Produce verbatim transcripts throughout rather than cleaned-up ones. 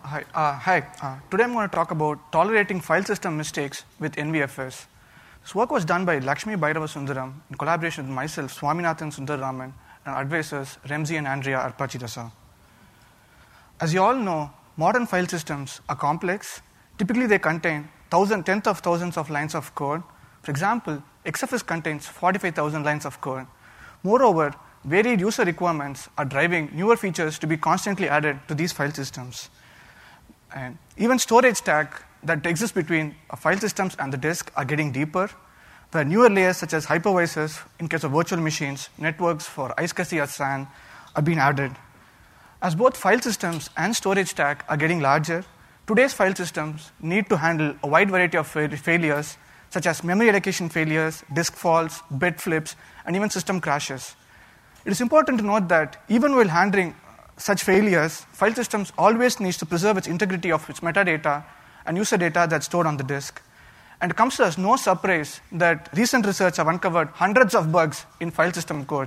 Hi. Uh, hi. Uh, today I'm going to talk about tolerating file system mistakes with N V F S. This work was done by Lakshmi Bhairava Sundaram in collaboration with myself, Swaminathan Sundararaman, and advisors Remzi and Andrea Arpachidasa. As you all know, modern file systems are complex. Typically, they contain thousand, tens of thousands of lines of code. For example, X F S contains forty-five thousand lines of code. Moreover, varied user requirements are driving newer features to be constantly added to these file systems. And even storage stack that exists between file systems and the disk are getting deeper, where newer layers such as hypervisors in case of virtual machines, networks for iSCSI or S A N are being added. As both file systems and storage stack are getting larger, today's file systems need to handle a wide variety of fa- failures such as memory allocation failures, disk faults, bit flips, and even system crashes. It is important to note that even while handling such failures, file systems always needs to preserve its integrity of its metadata and user data that's stored on the disk. And it comes to us no surprise that recent research have uncovered hundreds of bugs in file system code.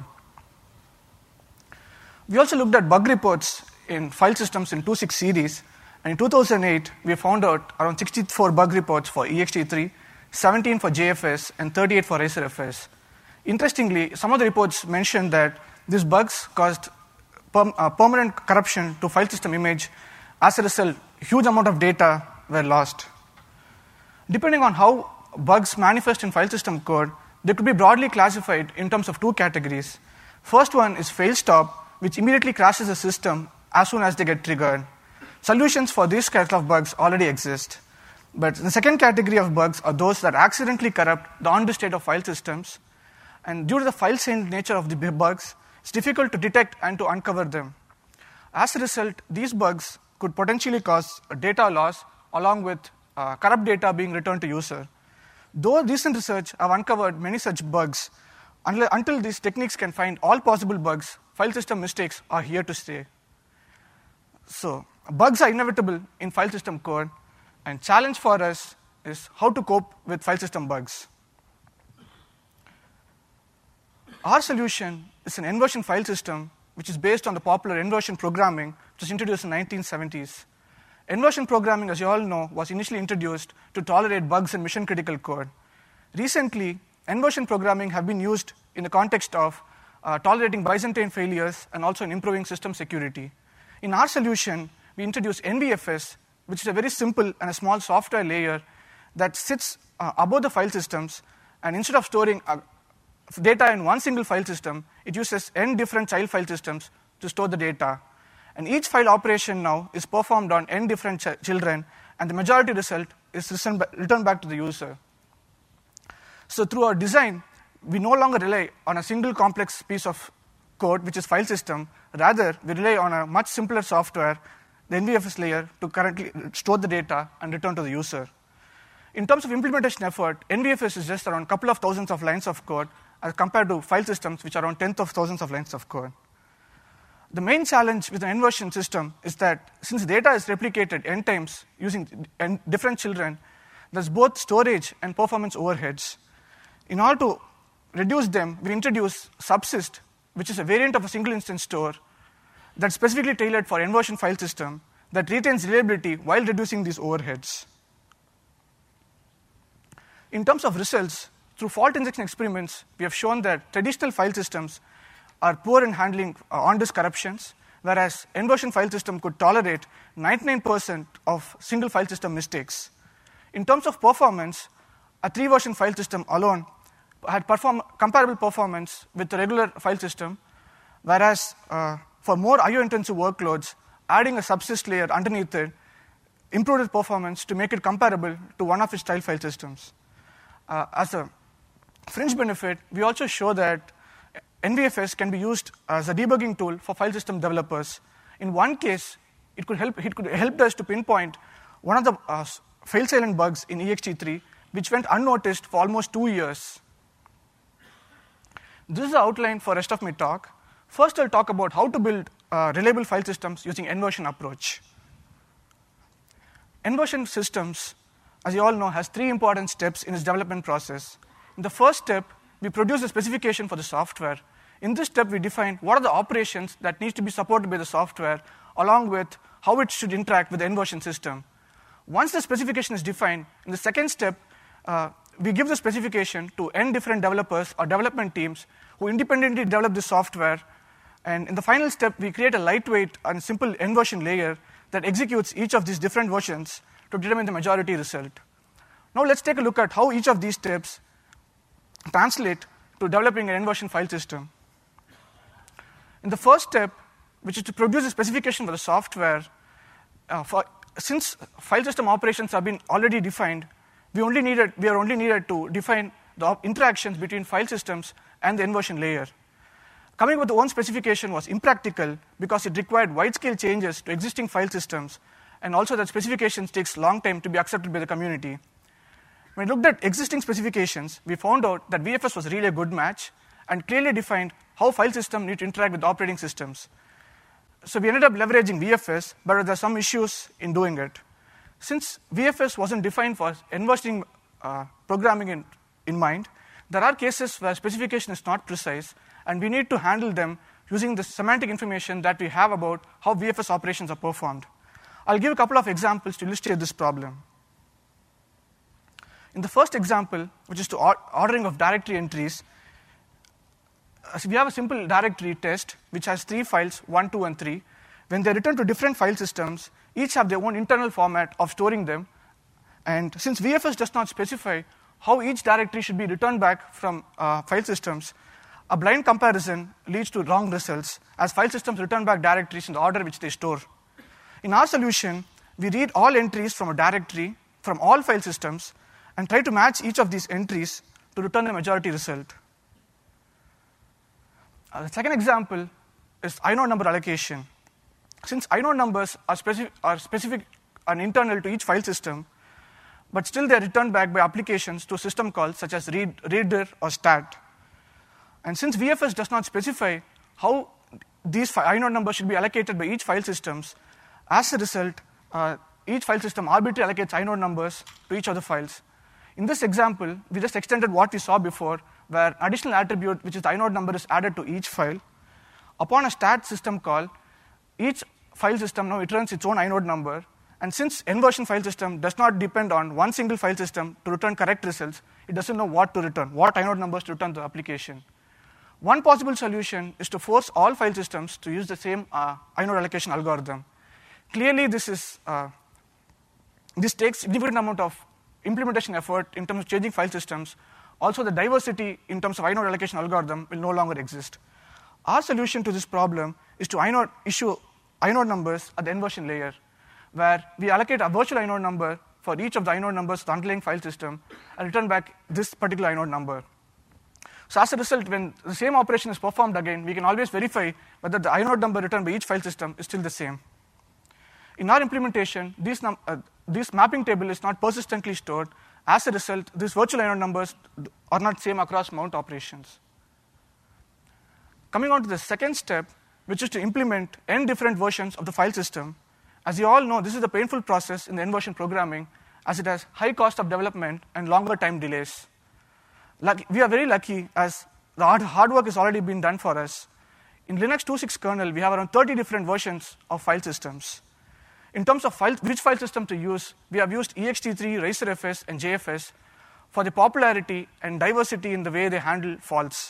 We also looked at bug reports in file systems in two point six series, and in two thousand eight, we found out around sixty-four bug reports for E X T three, seventeen for J F S, and thirty-eight for RacerFS. Interestingly, some of the reports mentioned that these bugs caused perm- uh, permanent corruption to file system image. As a result, huge amount of data were lost. Depending on how bugs manifest in file system code, they could be broadly classified in terms of two categories. First one is fail stop, which immediately crashes the system as soon as they get triggered. Solutions for this kind of bugs already exist. But the second category of bugs are those that accidentally corrupt the on-disk state of file systems. And due to the file-chained nature of the bugs, it's difficult to detect and to uncover them. As a result, these bugs could potentially cause data loss along with uh, corrupt data being returned to user. Though recent research have uncovered many such bugs, until, until these techniques can find all possible bugs, file system mistakes are here to stay. So, bugs are inevitable in file system code, and challenge for us is how to cope with file system bugs. Our solution is an N-version file system which is based on the popular N-version programming, which was introduced in the nineteen seventies. N-version programming, as you all know, was initially introduced to tolerate bugs in mission-critical code. Recently, N-version programming have been used in the context of uh, tolerating Byzantine failures and also in improving system security. In our solution, we introduced N V F S, which is a very simple and a small software layer that sits uh, above the file systems, and instead of storing uh, data in one single file system, it uses n different child file systems to store the data. And each file operation now is performed on n different ch- children, and the majority result is returned back to the user. So through our design, we no longer rely on a single complex piece of code, which is file system. Rather, we rely on a much simpler software, the N V F S layer, to currently store the data and return to the user. In terms of implementation effort, N V F S is just around a couple of thousands of lines of code as compared to file systems, which are around tens of thousands of lines of code. The main challenge with an N-version system is that since data is replicated n times using n different children, there's both storage and performance overheads. In order to reduce them, we introduce Subsist, which is a variant of a single instance store that's specifically tailored for N-version file system that retains reliability while reducing these overheads. In terms of results, through fault injection experiments, we have shown that traditional file systems are poor in handling uh, on-disk corruptions, whereas N-version file system could tolerate ninety-nine percent of single file system mistakes. In terms of performance, a three-version file system alone had perform comparable performance with the regular file system, whereas uh, for more I O-intensive workloads, adding a Subsist layer underneath it improved its performance to make it comparable to one of its child file systems. Uh, as a fringe benefit, we also show that N V F S can be used as a debugging tool for file system developers. In one case, it could help, it could help us to pinpoint one of the uh, fail-silent bugs in E X T three, which went unnoticed for almost two years. This is the outline for the rest of my talk. First, I'll talk about how to build uh, reliable file systems using N-version approach. N-version systems, as you all know, has three important steps in its development process. In the first step, we produce a specification for the software. In this step, we define what are the operations that need to be supported by the software, along with how it should interact with the inversion system. Once the specification is defined, in the second step, uh, we give the specification to n different developers or development teams who independently develop the software. And in the final step, we create a lightweight and simple inversion layer that executes each of these different versions to determine the majority result. Now let's take a look at how each of these steps translate to developing an inversion file system. In the first step, which is to produce a specification for the software, uh, for, since file system operations have been already defined, we only needed we are only needed to define the interactions between file systems and the inversion layer. Coming with the own specification was impractical because it required wide-scale changes to existing file systems, and also that specifications takes long time to be accepted by the community. When we looked at existing specifications, we found out that V F S was really a good match and clearly defined how file systems need to interact with operating systems. So we ended up leveraging V F S, but there are some issues in doing it. Since V F S wasn't defined for inversion uh, programming in, in mind, there are cases where specification is not precise, and we need to handle them using the semantic information that we have about how V F S operations are performed. I'll give a couple of examples to illustrate this problem. In the first example, which is to or ordering of directory entries, uh, so we have a simple directory test which has three files, one, two, and three. When they return to different file systems, each have their own internal format of storing them. And since V F S does not specify how each directory should be returned back from uh, file systems, a blind comparison leads to wrong results, as file systems return back directories in the order which they store. In our solution, we read all entries from a directory from all file systems and try to match each of these entries to return the majority result. Uh, the second example is inode number allocation. Since inode numbers are specific, are specific and internal to each file system, but still they are returned back by applications to system calls such as read, readir, or stat. And since V F S does not specify how these inode numbers should be allocated by each file systems, as a result, uh, each file system arbitrarily allocates inode numbers to each of the files. In this example, we just extended what we saw before, where an additional attribute, which is the inode number, is added to each file. Upon a stat system call, each file system now returns its own inode number, and since inversion file system does not depend on one single file system to return correct results, it doesn't know what to return, what inode numbers to return to the application. One possible solution is to force all file systems to use the same uh, inode allocation algorithm. Clearly, this is uh, this takes significant amount of implementation effort in terms of changing file systems. Also, the diversity in terms of inode allocation algorithm will no longer exist. Our solution to this problem is to inode, issue inode numbers at the inversion layer, where we allocate a virtual inode number for each of the inode numbers of the underlying file system and return back this particular inode number. So as a result, when the same operation is performed again, we can always verify whether the inode number returned by each file system is still the same. In our implementation, this, num uh, this mapping table is not persistently stored. As a result, these virtual inode numbers are not same across mount operations. Coming on to the second step, which is to implement n different versions of the file system. As you all know, this is a painful process in the inversion programming, as it has high cost of development and longer time delays. Lucky, we are very lucky, as the hard, hard work has already been done for us. In Linux two point six kernel, we have around thirty different versions of file systems. In terms of file, which file system to use, we have used E X T three, RacerFS, and J F S for the popularity and diversity in the way they handle faults.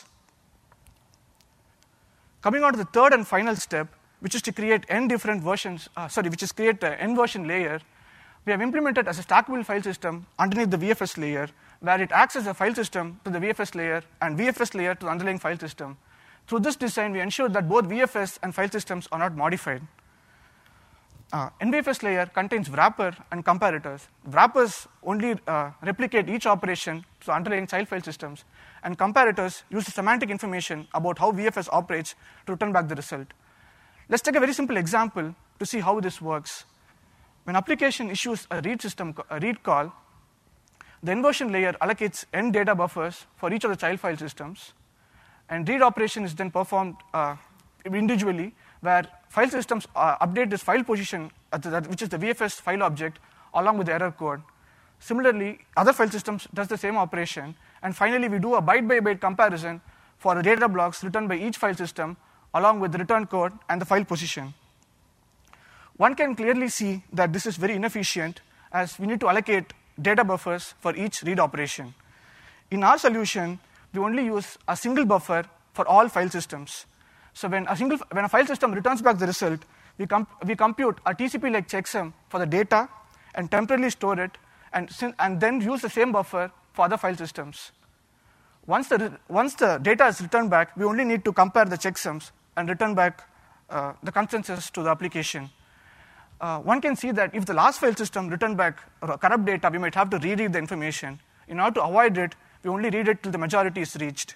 Coming on to the third and final step, which is to create n different versions, uh, sorry, which is create an n version layer, we have implemented as a stackable file system underneath the V F S layer, where it acts as a file system to the V F S layer and V F S layer to the underlying file system. Through this design, we ensure that both V F S and file systems are not modified. Uh, N V F S layer contains wrapper and comparators. Wrappers only uh, replicate each operation to the underlying child file systems, and comparators use the semantic information about how V F S operates to return back the result. Let's take a very simple example to see how this works. When application issues a read system, a read call, the inversion layer allocates n data buffers for each of the child file systems, and read operation is then performed uh, individually, where file systems uh, update this file position, at the, which is the V F S file object, along with the error code. Similarly, other file systems does the same operation, and finally we do a byte by byte comparison for the data blocks written by each file system, along with the return code and the file position. One can clearly see that this is very inefficient, as we need to allocate data buffers for each read operation. In our solution, we only use a single buffer for all file systems. So when a, single, when a file system returns back the result, we, comp we compute a T C P-like checksum for the data and temporarily store it, and, and then use the same buffer for other file systems. Once the, once the data is returned back, we only need to compare the checksums and return back uh, the consensus to the application. Uh, one can see that if the last file system returned back corrupt data, we might have to reread the information. In order to avoid it, we only read it till the majority is reached.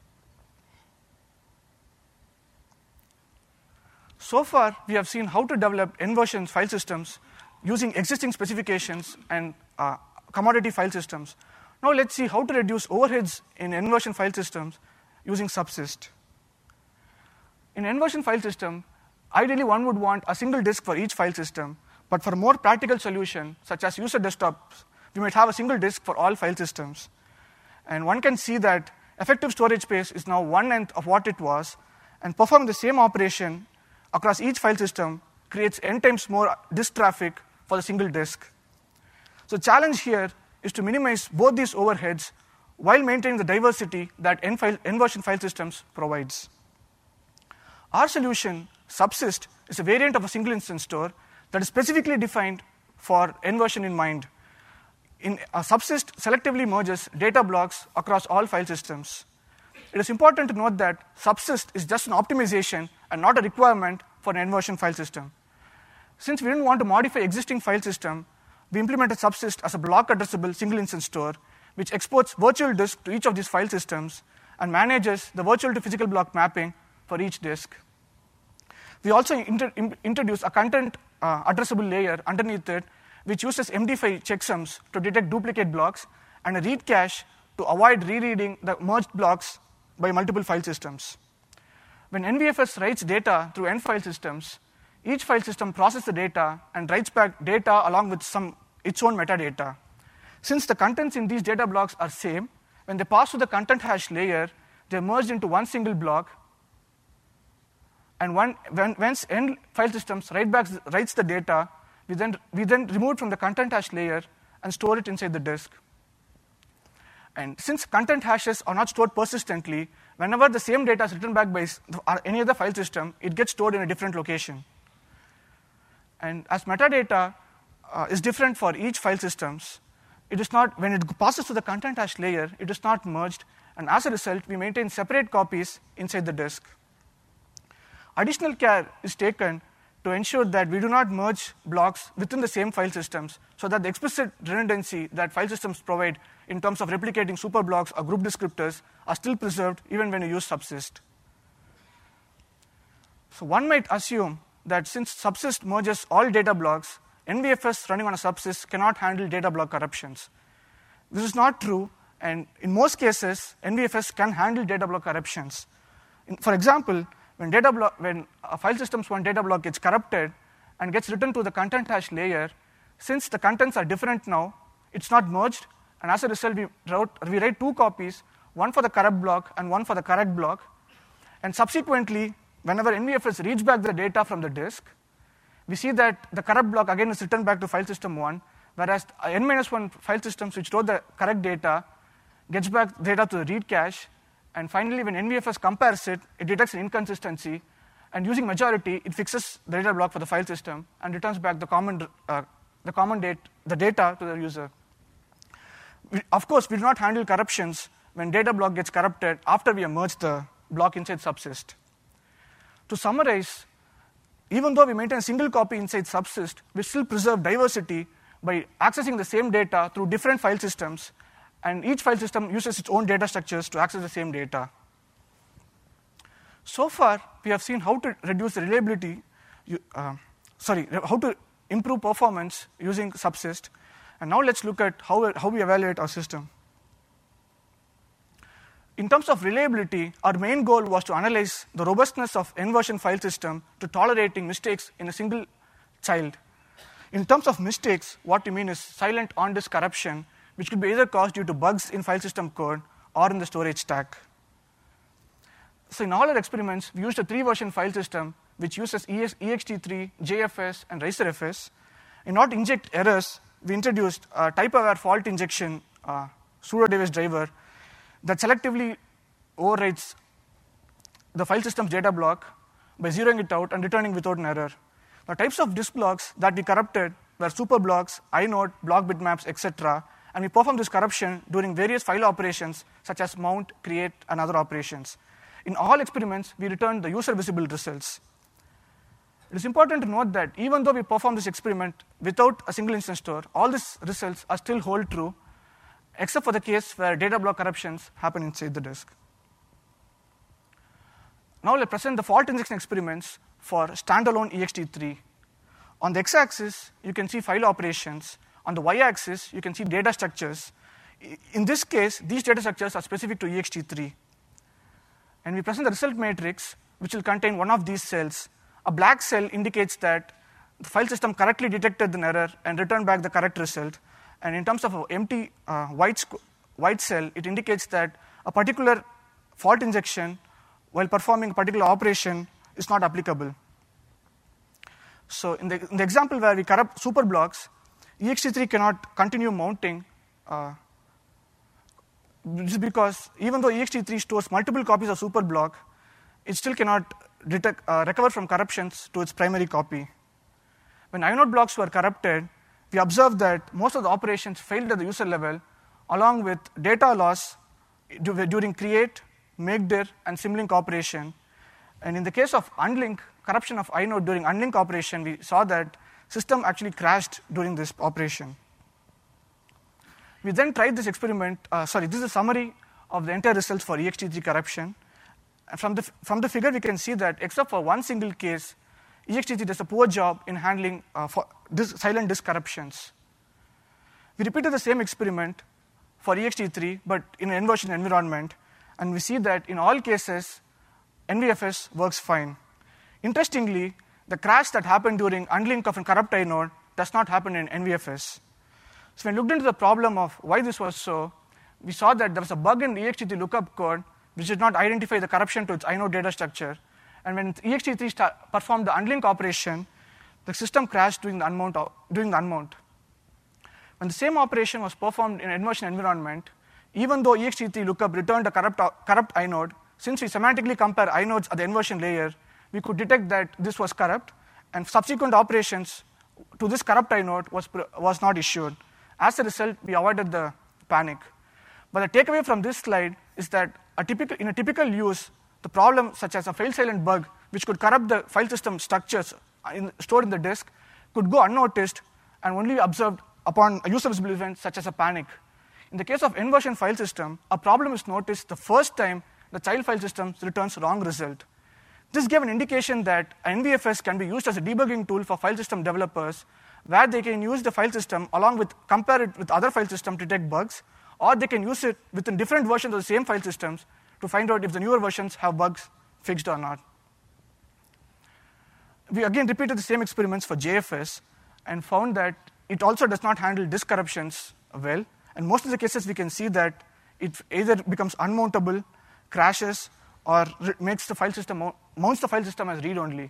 So far, we have seen how to develop N-version file systems using existing specifications and uh, commodity file systems. Now let's see how to reduce overheads in N-version file systems using Subsist. In N-version file system, ideally one would want a single disk for each file system, but for a more practical solution, such as user desktops, we might have a single disk for all file systems. And one can see that effective storage space is now one-nth of what it was, and performing the same operation across each file system creates n times more disk traffic for the single disk. So the challenge here is to minimize both these overheads while maintaining the diversity that N-version file systems provides. Our solution, Subsist, is a variant of a single instance store that is specifically defined for N-version in mind. In a Subsist selectively merges data blocks across all file systems. It is important to note that Subsist is just an optimization and not a requirement for an N-version file system. Since we didn't want to modify existing file system, we implemented Subsist as a block addressable single instance store, which exports virtual disk to each of these file systems and manages the virtual to physical block mapping for each disk. We also inter introduce a content uh, addressable layer underneath it, which uses M D five checksums to detect duplicate blocks, and a read cache to avoid rereading the merged blocks by multiple file systems. When N V F S writes data through N file systems, each file system processes the data and writes back data along with some its own metadata. Since the contents in these data blocks are same, when they pass through the content hash layer, they are merged into one single block. And one, when, once N file systems write back, writes the data, we then, we then remove it from the content hash layer and store it inside the disk. And since content hashes are not stored persistently, whenever the same data is written back by any other file system, it gets stored in a different location. And as metadata uh, is different for each file systems, it is not, when it passes through the content hash layer, it is not merged, and as a result, we maintain separate copies inside the disk. Additional care is taken to ensure that we do not merge blocks within the same file systems, so that the explicit redundancy that file systems provide in terms of replicating superblocks or group descriptors are still preserved even when you use Subsist. So one might assume that since Subsist merges all data blocks, N V F S running on a Subsist cannot handle data block corruptions. This is not true, and in most cases, N V F S can handle data block corruptions. In, for example, when, data block, when a file system's one data block gets corrupted and gets written to the content hash layer, since the contents are different now, it's not merged, and as a result, we, wrote, we write two copies, one for the corrupt block and one for the correct block. And subsequently, whenever N V F S reads back the data from the disk, we see that the corrupt block again is returned back to file system one, whereas N minus one file systems which store the correct data gets back data to the read cache, and finally when N V F S compares it, it detects an inconsistency, and using majority, it fixes the data block for the file system and returns back the common, uh, the common date, the data to the user. We, of course, we do not handle corruptions when data block gets corrupted after we have merged the block inside Subsist. To summarize, even though we maintain a single copy inside Subsist, we still preserve diversity by accessing the same data through different file systems, and each file system uses its own data structures to access the same data. So far, we have seen how to reduce the reliability, uh, sorry, how to improve performance using Subsist, and now let's look at how, how we evaluate our system. In terms of reliability, our main goal was to analyze the robustness of N-version file system to tolerating mistakes in a single child. In terms of mistakes, what we mean is silent on-disk corruption, which could be either caused due to bugs in file system code or in the storage stack. So in all our experiments, we used a three-version file system which uses E X T three, J F S, and RacerFS. In order to inject errors, we introduced a type-aware fault injection uh, pseudo-device driver that selectively overwrites the file system's data block by zeroing it out and returning without an error. The types of disk blocks that we corrupted were superblocks, inode, block bitmaps, et cetera, and we performed this corruption during various file operations such as mount, create, and other operations. In all experiments, we returned the user-visible results. It is important to note that even though we performed this experiment without a single instance store, all these results are still hold true, except for the case where data block corruptions happen inside the disk. Now let's present the fault injection experiments for standalone E X T three. On the x-axis, you can see file operations. On the y-axis, you can see data structures. In this case, these data structures are specific to E X T three. And we present the result matrix, which will contain one of these cells. A black cell indicates that the file system correctly detected an error and returned back the correct result. And in terms of an empty uh, white, white cell, it indicates that a particular fault injection while performing a particular operation is not applicable. So in the, in the example where we corrupt superblocks, E X T three cannot continue mounting. Uh, this is because even though E X T three stores multiple copies of superblock, it still cannot detect, uh, recover from corruptions to its primary copy. When inode blocks were corrupted, we observed that most of the operations failed at the user level, along with data loss during create, makedir, and symlink operation. And in the case of unlink, corruption of inode during unlink operation, we saw that system actually crashed during this operation. We then tried this experiment, uh, sorry, this is a summary of the entire results for E X T three corruption. And from the, from the figure, we can see that except for one single case, E X T three does a poor job in handling uh, for disk, silent disk corruptions. We repeated the same experiment for E X T three, but in an inversion environment, and we see that in all cases, N V F S works fine. Interestingly, the crash that happened during unlink of a corrupt inode does not happen in N V F S. So when we looked into the problem of why this was so, we saw that there was a bug in the E X T three lookup code which did not identify the corruption to its inode data structure. And when E X T three performed the unlink operation, the system crashed during the unmount. During the unmount. When the same operation was performed in an inversion environment, even though E X T three lookup returned a corrupt, corrupt inode, since we semantically compare inodes at the inversion layer, we could detect that this was corrupt, and subsequent operations to this corrupt inode was, was not issued. As a result, we avoided the panic. But the takeaway from this slide is that a typical, in a typical use, the problem such as a fail-silent bug, which could corrupt the file system structures in, stored in the disk, could go unnoticed and only observed upon a user-visible event such as a panic. In the case of inversion file system, a problem is noticed the first time the child file system returns wrong result. This gave an indication that N V F S can be used as a debugging tool for file system developers, where they can use the file system along with compare it with other file systems to detect bugs, or they can use it within different versions of the same file systems to find out if the newer versions have bugs fixed or not. We again repeated the same experiments for J F S and found that it also does not handle disk corruptions well. And most of the cases we can see that it either becomes unmountable, crashes, or makes the file system mounts the file system as read-only.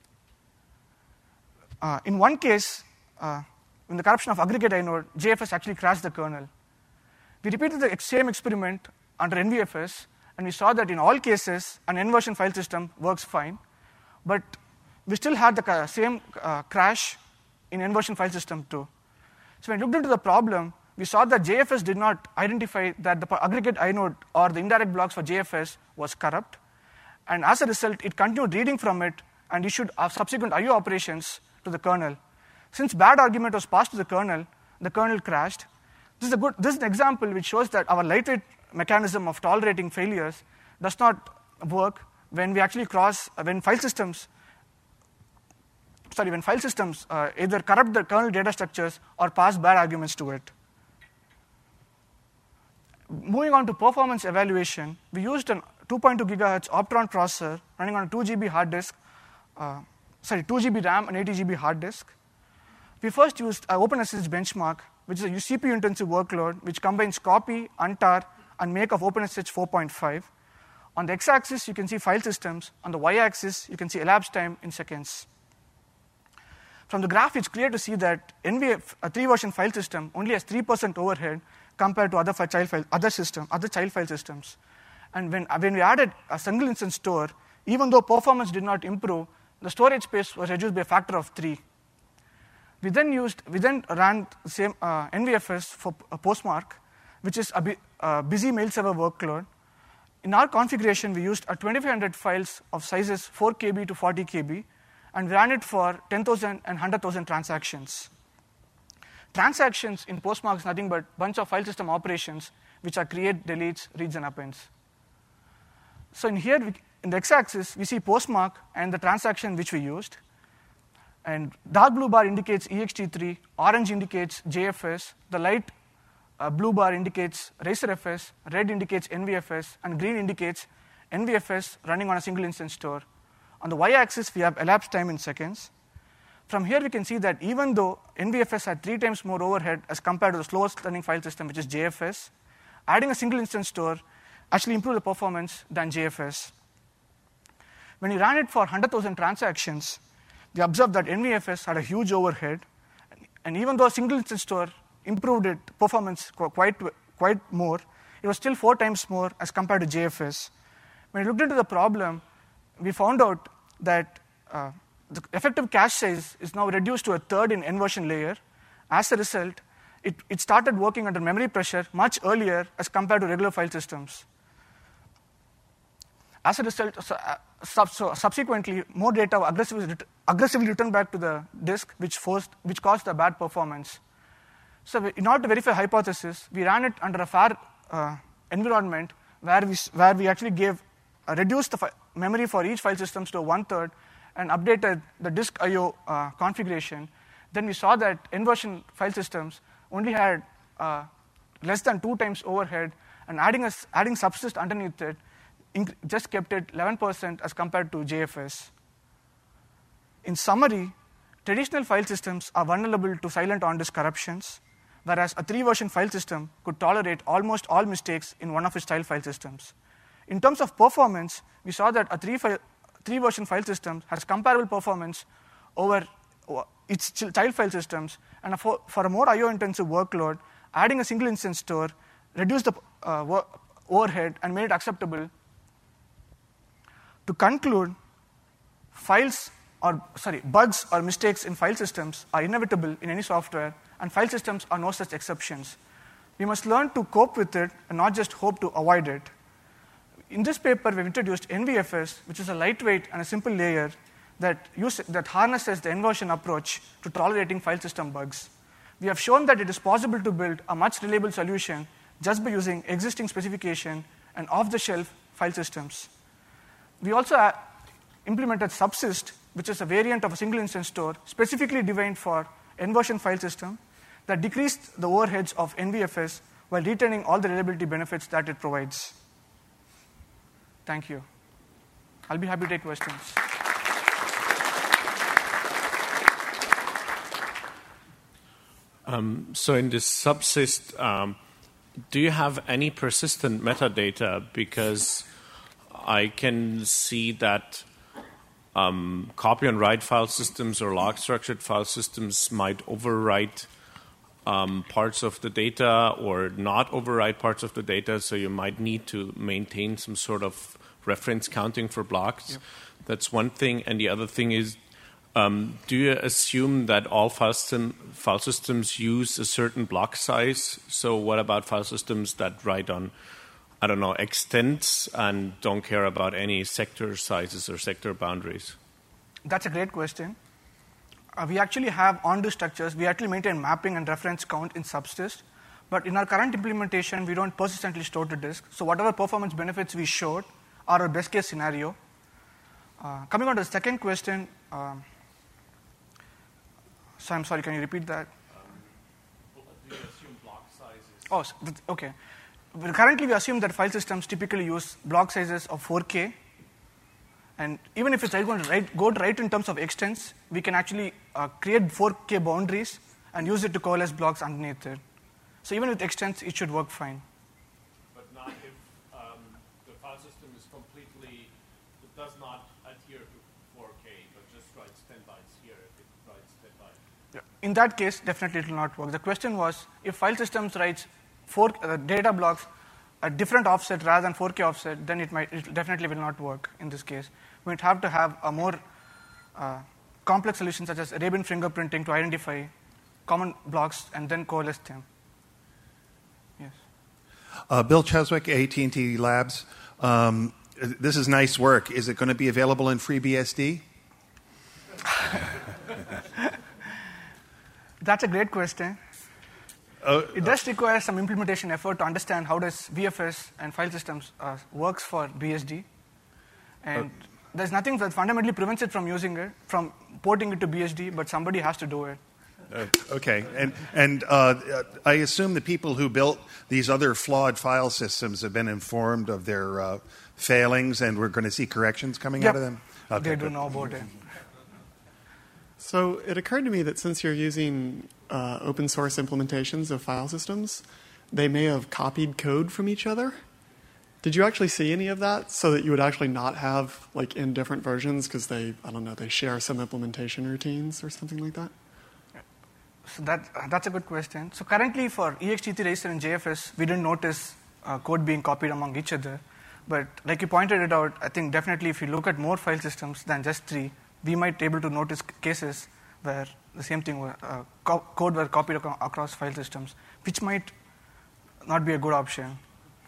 Uh, in one case, uh, in the corruption of aggregate inode, J F S actually crashed the kernel. We repeated the same experiment under N V F S, and we saw that in all cases, an inversion file system works fine, but we still had the same uh, crash in inversion file system too. So when we looked into the problem, we saw that J F S did not identify that the aggregate inode or the indirect blocks for J F S was corrupt, and as a result, it continued reading from it and issued subsequent I O operations to the kernel. Since bad argument was passed to the kernel, the kernel crashed. This is a good. This is an example which shows that our lightweight mechanism of tolerating failures does not work when we actually cross when file systems. Sorry, when file systems uh, either corrupt the kernel data structures or pass bad arguments to it. Moving on to performance evaluation, we used a two point two gigahertz Opteron processor running on a two gigabyte hard disk, uh, sorry, two gigabyte RAM and eighty gigabyte hard disk. We first used an OpenSSH benchmark, which is a C P U-intensive workload, which combines copy, untar, and make of OpenSSH four point five. On the x-axis, you can see file systems. On the y-axis, you can see elapsed time in seconds. From the graph, it's clear to see that N V F, a three-version file system, only has three percent overhead compared to other child file, other system, other child file systems. And when, when we added a single instance store, even though performance did not improve, the storage space was reduced by a factor of three. We then used, we then ran the same uh, N V F S for a Postmark, which is a, bu a busy mail server workload. In our configuration, we used a twenty-five hundred files of sizes four K B to forty K B, and we ran it for ten thousand and one hundred thousand transactions. Transactions in Postmark is nothing but a bunch of file system operations, which are create, deletes, reads, and appends. So in here, we, in the x-axis, we see Postmark and the transaction which we used. And dark blue bar indicates E X T three, orange indicates J F S, the light uh, blue bar indicates RacerFS, red indicates N V F S, and green indicates N V F S running on a single instance store. On the y-axis, we have elapsed time in seconds. From here, we can see that even though N V F S had three times more overhead as compared to the slowest running file system, which is J F S, adding a single instance store actually improved the performance than J F S. When we ran it for one hundred thousand transactions, we observed that N V F S had a huge overhead, and even though a single instance store improved its performance quite, quite more, it was still four times more as compared to J F S. When we looked into the problem, we found out that uh, the effective cache size is now reduced to a third in N-version layer. As a result, it, it started working under memory pressure much earlier as compared to regular file systems. As a result, sub so subsequently, more data were aggressively, aggressively returned back to the disk, which, forced, which caused a bad performance. So in order to verify hypothesis, we ran it under a fair uh, environment where we, where we actually gave, uh, reduced the memory for each file systems to one-third and updated the disk I O uh, configuration. Then we saw that N-version file systems only had uh, less than two times overhead, and adding, a, adding subsist underneath it just kept it eleven percent as compared to J F S. In summary, traditional file systems are vulnerable to silent on-disk corruptions, whereas a three-version file system could tolerate almost all mistakes in one of its child file systems. In terms of performance, we saw that a three-version three file system has comparable performance over its child file systems, and for, for a more I O-intensive workload, adding a single instance store reduced the uh, overhead and made it acceptable. To conclude, files or sorry, bugs or mistakes in file systems are inevitable in any software, and file systems are no such exceptions. We must learn to cope with it and not just hope to avoid it. In this paper, we've introduced N V F S, which is a lightweight and a simple layer that, use, that harnesses the N-version approach to tolerating file system bugs. We have shown that it is possible to build a much reliable solution just by using existing specification and off-the-shelf file systems. We also uh, implemented Subsist, which is a variant of a single instance store specifically designed for N-version file system that decreased the overheads of N V F S while retaining all the reliability benefits that it provides. Thank you. I'll be happy to take questions. Um, so in this Subsist, um, do you have any persistent metadata? Because I can see that um, copy and write file systems or log structured file systems might overwrite um, parts of the data or not overwrite parts of the data, so you might need to maintain some sort of reference counting for blocks. Yep. That's one thing. And the other thing is, um, do you assume that all file, system, file systems use a certain block size? So what about file systems that write on, I don't know, extents and don't care about any sector sizes or sector boundaries? That's a great question. Uh, we actually have on-disk structures. We actually maintain mapping and reference count in Subsist. But in our current implementation, we don't persistently store to disk. So whatever performance benefits we showed are our best case scenario. Uh, coming on to the second question. Um, so I'm sorry, can you repeat that? Um, do you assume block sizes? Oh, okay. Currently, we assume that file systems typically use block sizes of four K. And even if it's going to write, go right in terms of extents, we can actually uh, create four K boundaries and use it to coalesce blocks underneath it. So even with extents, it should work fine. But not if um, the file system is completely does not adhere to four K, but just writes ten bytes here if it writes ten bytes. Yeah. In that case, definitely it will not work. The question was, if file systems writes four uh, data blocks at different offset rather than four K offset, then it might it definitely will not work in this case. We might have to have a more uh, complex solution such as Arabian fingerprinting to identify common blocks and then coalesce them. Yes. Uh, Bill Cheswick, A T and T Labs. Um, this is nice work. Is it going to be available in FreeBSD? That's a great question. Uh, it does require some implementation effort to understand how does V F S and file systems uh, works for B S D. And uh, there's nothing that fundamentally prevents it from using it, from porting it to B S D, but somebody has to do it. Uh, okay, and and uh, I assume the people who built these other flawed file systems have been informed of their uh, failings, and we're going to see corrections coming yep. out of them. Okay, they do good. know about it. So it occurred to me that since you're using uh, open source implementations of file systems, they may have copied code from each other. Did you actually see any of that, so that you would actually not have like in different versions because they, I don't know, they share some implementation routines or something like that? So that, uh, that's a good question. So currently for E X T three register and J F S, we didn't notice uh, code being copied among each other. But like you pointed it out, I think definitely if you look at more file systems than just three, we might be able to notice cases where the same thing, were, uh, co- code were copied ac- across file systems, which might not be a good option.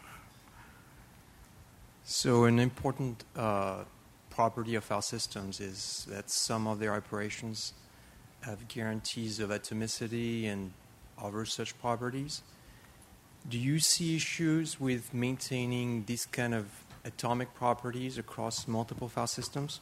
So an important uh, property of file systems is that some of their operations have guarantees of atomicity and other such properties. Do you see issues with maintaining these kind of atomic properties across multiple file systems?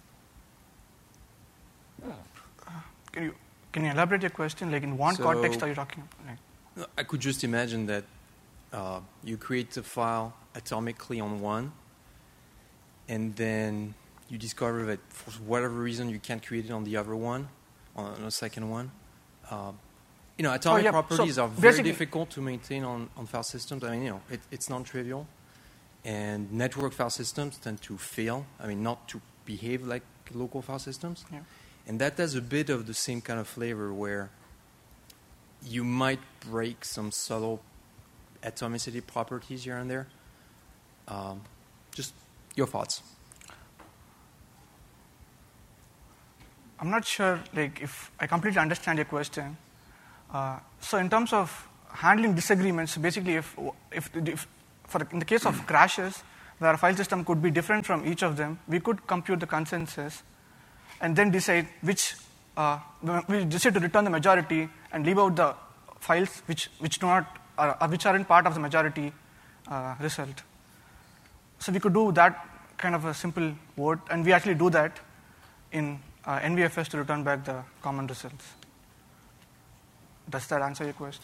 Can you can you elaborate your question? Like in one So- context, are you talking? Like, I could just imagine that uh, you create a file atomically on one, and then you discover that for whatever reason you can't create it on the other one, on the second one. Uh, you know, atomic Oh, yeah. properties So are very basically- difficult to maintain on, on file systems. I mean, you know, it, it's non-trivial. And network file systems tend to fail. I mean, not to behave like local file systems. Yeah. And that has a bit of the same kind of flavor where you might break some subtle atomicity properties here and there. Um, just your thoughts. I'm not sure like if I completely understand your question. Uh, so in terms of handling disagreements, basically if, if, if for in the case of crashes, where a file system could be different from each of them, we could compute the consensus and then decide which, uh, we decide to return the majority and leave out the files which, which, do not, uh, which aren't part of the majority uh, result. So we could do that kind of a simple vote, and we actually do that in uh, N V F S to return back the common results. Does that answer your question?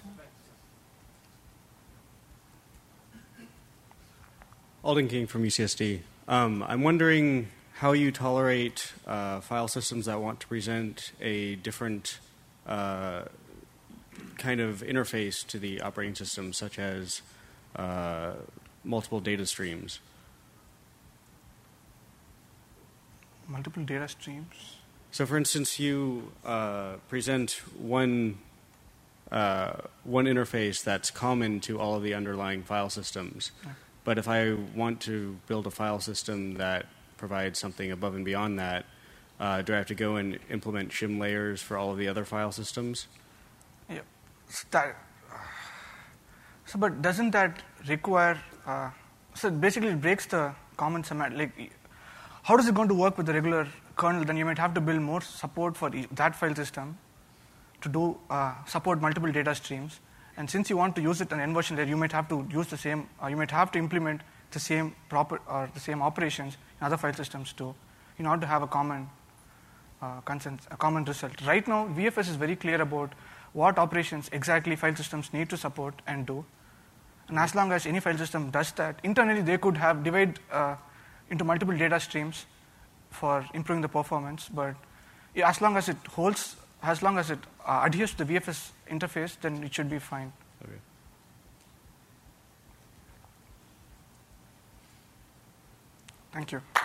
Alden King from U C S D. Um, I'm wondering how you tolerate uh, file systems that want to present a different uh, kind of interface to the operating system, such as uh, multiple data streams. Multiple data streams. So, for instance, you uh, present one uh, one interface that's common to all of the underlying file systems. Yeah. But if I want to build a file system that provides something above and beyond that, uh, do I have to go and implement shim layers for all of the other file systems? Yeah. So, that, so but doesn't that require? Uh, so basically, it breaks the common semantic. Like, how is it going to work with the regular kernel? Then you might have to build more support for e- that file system to do uh, support multiple data streams. And since you want to use it in inversion layer, you might have to use the same. Uh, you might have to implement the same proper or the same operations in other file systems too, in order to have a common uh, consent, a common result. Right now, V F S is very clear about what operations exactly file systems need to support and do. And as long as any file system does that, internally they could have divide uh, into multiple data streams for improving the performance. But yeah, as long as it holds, as long as it uh, adheres to the V F S interface, then it should be fine. Okay. Thank you.